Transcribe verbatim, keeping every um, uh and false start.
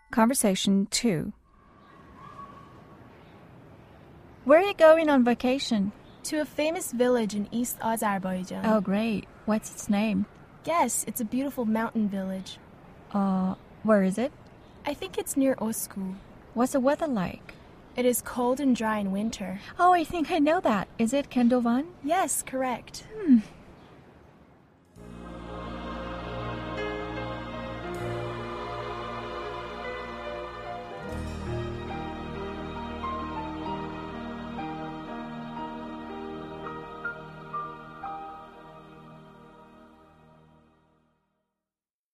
Conversation two. Where are you going on vacation? To a famous village in East Azerbaijan. Oh, great. What's its name? Yes, it's a beautiful mountain village. Uh, where is it? I think it's near Osku. What's the weather like? It is cold and dry in winter. Oh, I think I know that. Is it Kendovan? Yes, correct. Hmm.